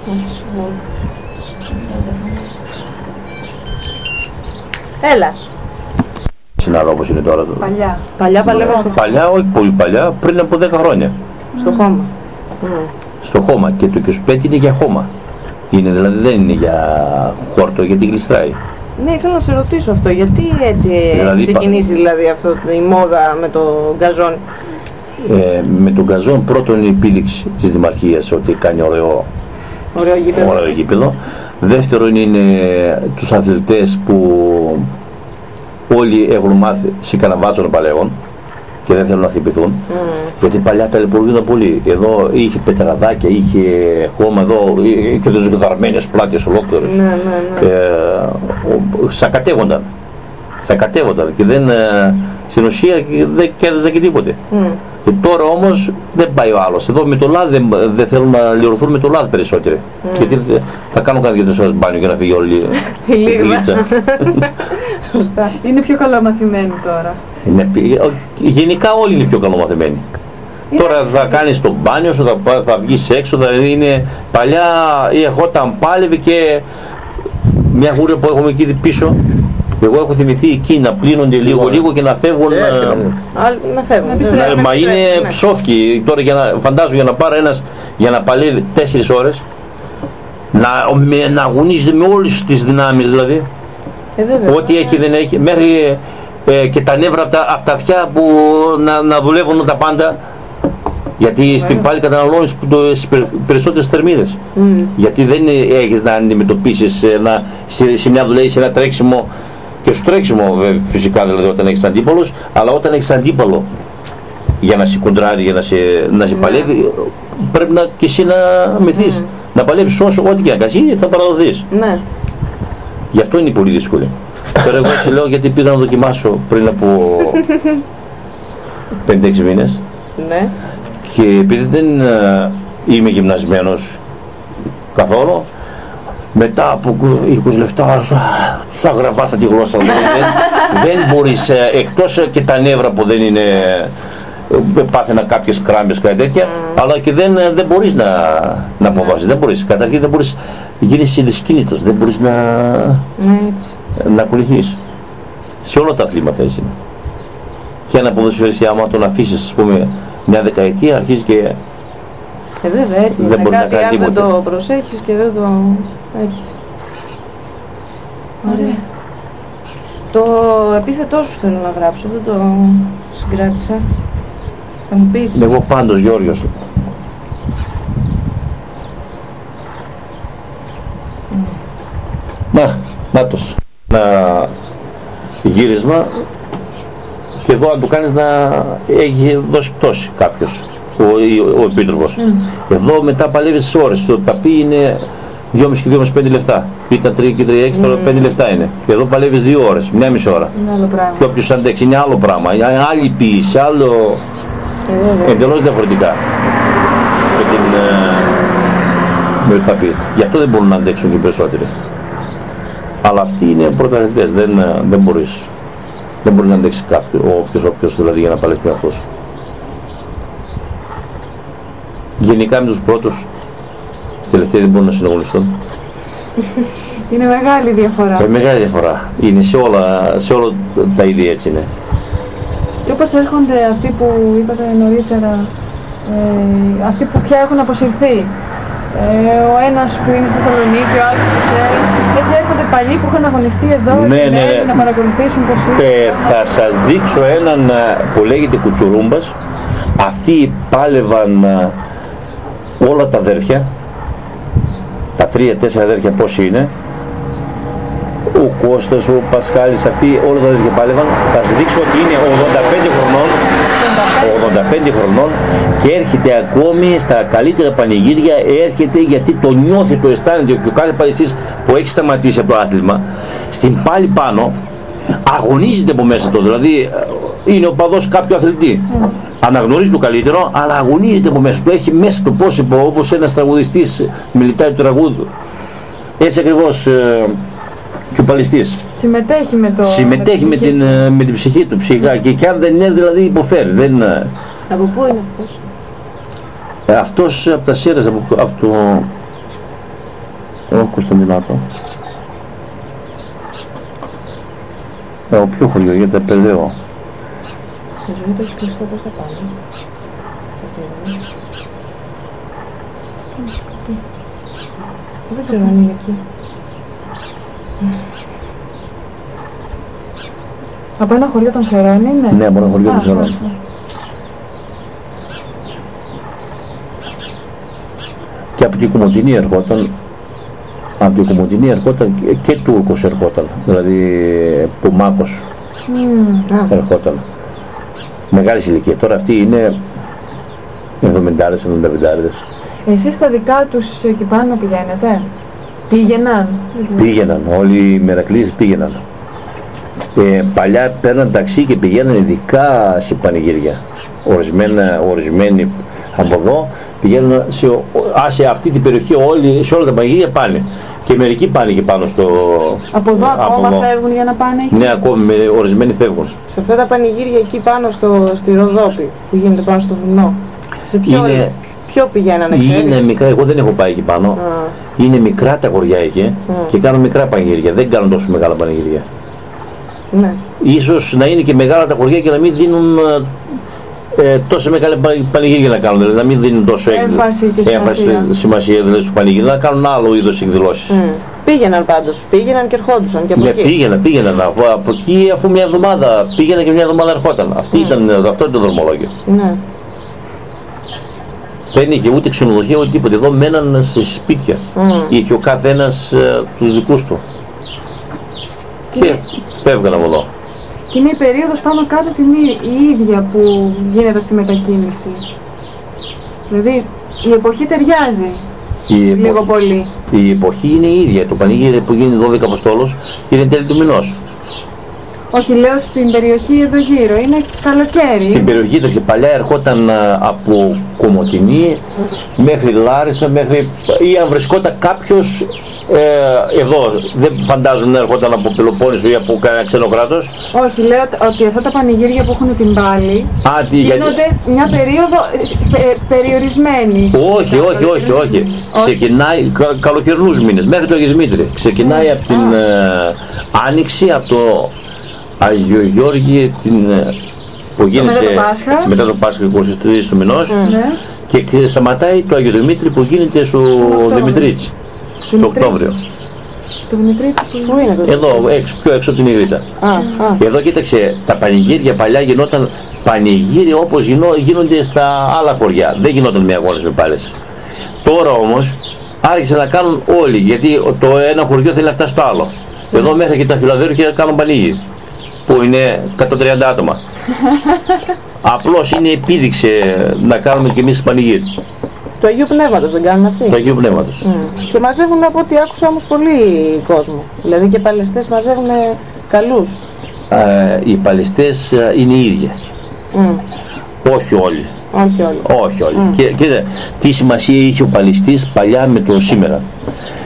Έλα. Συνάρα όπως είναι τώρα. Παλιά. Παλιά παλεύω. Παλιά, όχι πολύ παλιά, πριν από 10 χρόνια. Στο χώμα. Στο χώμα. Και το 25 είναι για χώμα. Είναι δηλαδή, δεν είναι για χόρτο, γιατί γλιστράει. Ναι, ήθελα να σε ρωτήσω αυτό. Γιατί έτσι δηλαδή, ξεκινήσει δηλαδή αυτό η μόδα με το γκαζόν. Με τον γκαζόν πρώτον η επίδειξη της Δημαρχίας ότι κάνει ωραίο γήπεδο. Δεύτερον είναι τους αθλητές που όλοι έχουν μάθει σε καναβάτσο να παλεύουν και δεν θέλουν να χτυπηθούν. Γιατί παλιά ταλαιπωρούνταν πολύ. Εδώ είχε πετραδάκια, είχε χώμα εδώ και τις γδαρμένες πλάτες ολόκληρες. Σακατεύονταν και δεν, στην ουσία δεν κέρδιζαν και τίποτε. Και τώρα όμως δεν πάει ο άλλος. Εδώ με το λάδι δεν θέλουν να λιωρωθούν με το λάδι περισσότεροι. Γιατί θα κάνουν κάτι για 4 ώρες μπάνιο για να φύγει όλη η γλίτσα. Σωστά. Είναι πιο καλομαθημένοι τώρα. Γενικά όλοι είναι πιο καλομαθημένοι. Τώρα θα κάνεις το μπάνιο σου, θα βγεις έξω, δηλαδή είναι παλιά ερχόταν πάλευε και μια γούρια που έχουμε εκεί πίσω. Εγώ έχω θυμηθεί εκεί να πλύνονται λίγο και να φεύγουν. Να φεύγουν. Μα είναι ψόφκι. Τώρα φαντάζομαι για να πάρει ένας για να παλεύει 4 ώρες να αγωνίζεται με όλες τις δυνάμεις δηλαδή. Ό,τι έχει δεν έχει. Μέχρι και τα νεύρα από τα αυτιά που να δουλεύουν τα πάντα. Γιατί στην πάλη καταναλώνεις τις περισσότερες θερμίδες. Γιατί δεν έχεις να αντιμετωπίσεις σε μια δουλειά, σε ένα τρέξιμο. Και στο τρέξιμο φυσικά δηλαδή όταν έχεις αντίπαλος, αλλά όταν έχεις αντίπαλο για να σε κοντράρει, για να σε παλεύει, πρέπει και εσύ να μεθείς. Να παλεύεις όσο ό,τι και αν κάνεις, θα παραδοθείς. Γι' αυτό είναι πολύ δύσκολο. Τώρα εγώ σε λέω γιατί πήγα να δοκιμάσω πριν από 5-6 μήνες. Και επειδή δεν είμαι γυμνασμένος καθόλου, μετά από 20 λεπτά θα γραβάτα τη γλώσσα μου. Δεν μπορείς, εκτός και τα νεύρα που δεν είναι, πάθαινα κάποιες κράμπες κάτι τέτοια, αλλά και δεν μπορείς να αποδώσεις, δεν μπορείς, καταρχήν δεν μπορείς, γίνεσαι δυσκίνητος, δεν μπορείς να κουνηθείς. Σε όλα τα αθλήματα έτσι είναι. Και ένα ποδοσφαιριστή άμα τον αφήσεις, ας πούμε, μια δεκαετία αρχίζει και βέβαια έτσι, δεν μπορεί να κάνει τίποτα. Δεν το προσέχεις και δεν το... έτσι. Ωραία. Το επίθετό σου θέλω να γράψω, δεν το συγκράτησα. Θα μου πεις. Εγώ πάντως Γιώργος. Νάτος. Ένα γύρισμα και εδώ αν το κάνεις να έχει δώσει πτώση κάποιος, ο επίτροπος. Εδώ μετά παλεύεις τις ώρες, το ταπί είναι 2,5 και 2,5 λεπτά. Ήταν 3 και 3,6, τώρα 5 λεπτά είναι. Και εδώ παλεύεις 2 ώρες, 1,5 ώρα. Και όποιος αντέξει είναι άλλο πράγμα, άλλη ποιήση, άλλο εντελώς διαφορετικά με το ταπί. Γι' αυτό δεν μπορούν να αντέξουν και περισσότεροι. Αλλά αυτοί είναι πρωταθλητές, δεν μπορείς. Δεν μπορεί να αντέξει όποιος δηλαδή για να παλέσει με αυτός. Γενικά με τους πρώτους, οι τελευταίοι δεν μπορούν να συναγωνιστούν. Είναι μεγάλη διαφορά. Μεγάλη διαφορά. Είναι σε όλα τα είδη έτσι είναι. Και όπως έρχονται αυτοί που είπατε νωρίτερα, αυτοί που πια έχουν αποσυρθεί. Ο ένας που είναι στη Θεσσαλονίκη, ο άλλος στις Σέρες, έτσι έρχονται παλιοί που έχουν αγωνιστεί εδώ και να παρακολουθήσουν πως είναι. Θα σας δείξω έναν που λέγεται Κουτσουρούμπας. Αυτοί πάλευαν όλα τα αδέρφια, τα 3-4 αδέρφια πόσοι είναι, ο Κώστας, ο Πασχάλης, αυτοί όλα τα αδέρφια πάλευαν. Θα σας δείξω ότι είναι 85 χρονών και έρχεται ακόμη στα καλύτερα πανηγύρια, έρχεται γιατί το νιώθει, το αισθάνεται και ο κάθε παλαιστής που έχει σταματήσει από το άθλημα στην πάλη πάνω αγωνίζεται από μέσα του, δηλαδή είναι ο παδός κάποιου αθλητή, αναγνωρίζει το καλύτερο αλλά αγωνίζεται από μέσα του, έχει μέσα το πρόσωπο όπως ένας τραγουδιστής μιλητάει το τραγούδι, έτσι ακριβώς και ο παλαιστής συμμετέχει με την ψυχή του ψυχικά και αν δεν είναι δηλαδή υποφέρει. Από πού είναι αυτός? Αυτός από τα Σέρες, από το Όχι Κωνσταντινάτο. Ποιο χωριό, γιατί τα μπερδεύω. Το ζωή το έχει κλειστό, πώς θα πάμε. Δεν ξέρω αν είναι εκεί. Από ένα χωριό των Σερών είναι? Ναι, από ένα χωριό των Σερών. Και από την Κομοτηνή ερχόταν, και Τούρκος ερχόταν, δηλαδή Πουμάκος ερχόταν. Μεγάλης ηλικία. Τώρα αυτοί είναι 70-75. Εσείς τα δικά τους εκεί πάνω πηγαίνετε? Πήγαιναν, όλοι οι Μερακλείδες πήγαιναν. Παλιά παίρναν ταξί και πηγαίναν ειδικά σε πανηγύρια. Ορισμένοι από εδώ πηγαίνουν σε αυτή την περιοχή, σε όλα τα πανηγύρια πάνε. Και μερικοί πάνε και πάνω στο... Από εδώ ακόμα φεύγουν για να πάνε εκεί? Ναι, ακόμη ορισμένοι φεύγουν. Σε αυτά τα πανηγύρια εκεί πάνω στη Ροδόπη που γίνεται πάνω στο βουνό, σε ποιο πηγαίνανε, ξέρεις? Είναι μικρά, εγώ δεν έχω πάει εκεί πάνω. Είναι μικρά τα χωριά εκεί και κάνουν μικρά πανηγύρια, δεν κάνουν τόσο μεγάλα πανηγύρια. Ναι. Ίσως να είναι και μεγάλα τα χωριά και να μην δίνουν τόσο μεγάλα πανηγύρια να κάνουν, δηλαδή να μην δίνουν τόσο έμφαση σημασία δηλαδή στο πανηγύρι, να κάνουν άλλο είδος εκδηλώσεις. Πήγαιναν πάντως, πήγαιναν και ερχόντουσαν και από εκεί. Πήγαιναν από εκεί, αφού μια εβδομάδα πήγαιναν και μια εβδομάδα ερχόταν. Αυτό ήταν το δρομολόγιο. Ναι. Δεν είχε ούτε ξενοδοχεία ούτε τίποτα, εδώ μέναν σε σπίτια. Είχε ο καθένας τους δικούς του. Και φεύγαν από εδώ. Και είναι η περίοδος πάνω κάτω η ίδια που γίνεται αυτή η μετακίνηση. Δηλαδή η εποχή ταιριάζει λίγο πολύ. Η εποχή είναι η ίδια. Το πανηγύρι που γίνεται 12 Αποστόλους είναι τέλη του μηνός. Όχι, λέω στην περιοχή εδώ γύρω, είναι καλοκαίρι. Στην περιοχή, εντάξει, παλιά ερχόταν από Κομοτηνή μέχρι Λάρισα, ή αν βρισκόταν κάποιος εδώ, δεν φαντάζομαι να ερχόταν από Πελοπόννησο ή από κανένα ξένο κράτος. Όχι, λέω ότι αυτά τα πανηγύρια που έχουν την πάλη γίνονται μια περίοδο περιορισμένη. Όχι. Ξεκινάει καλοκαιρινούς μήνες, μέχρι το Αγίου Δημήτρη. Ξεκινάει από την Άνοιξη, από το Αγιο Γιώργη που γίνεται μετά το Πάσχα 23 του μηνός και σταματάει το Αγιο Δημήτρη που γίνεται στο Δημητρίτσι το Οκτώβριο. Το Δημητρίτσι που είναι? Εδώ, πιο έξω από την Ιγρήτα. Εδώ κοίταξε, τα πανηγύρια παλιά γινόταν πανηγύρια όπως γίνονται στα άλλα χωριά. Δεν γινόταν με αγώνες με πάλες. Τώρα όμως άρχισαν να κάνουν όλοι, γιατί το ένα χωριό θέλει να φτάσει στο άλλο. Εδώ μέχρι και τα Φιλαδέρφια κάνουν πανηγύρι, που είναι 130 άτομα. Απλώς είναι επίδειξη να κάνουμε κι εμείς πανηγύρι. Του Αγίου Πνεύματος δεν κάνουν αυτοί? Του Αγίου Πνεύματος. Και μαζεύουν, από ό,τι άκουσα, όμως πολύ κόσμο. Δηλαδή και οι παλαιστές μαζεύουν καλούς. Οι παλαιστές είναι οι ίδιοι. Όχι όλοι. Όχι όλοι. Και τι σημασία είχε ο παλαιστής παλιά με το σήμερα.